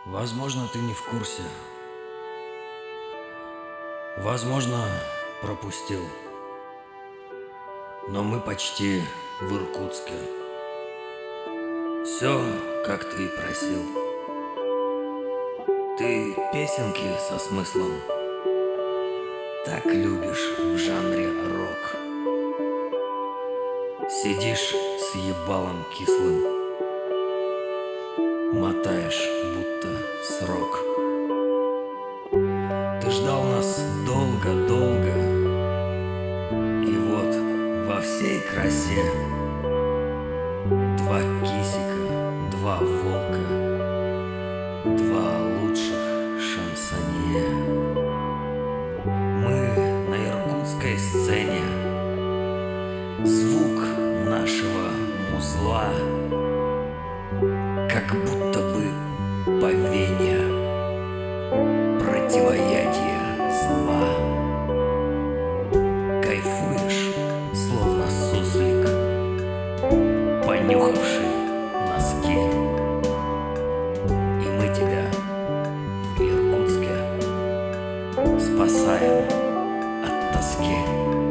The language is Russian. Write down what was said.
Возможно, ты не в курсе. Возможно, пропустил. Но мы почти в Иркутске. Все, как ты и просил. Ты песенки со смыслом так любишь в жанре рок. Сидишь с ебалом кислым, мотаешь будто срок. Ты ждал нас долго-долго, и вот во всей красе два кисика, два волка, два лучших шансонье. Мы на иркутской сцене, звук нашего музла как будто бы повенья, противоядие зла. Кайфуешь, словно суслик, понюхавший носки. И мы тебя в Иркутске спасаем от тоски.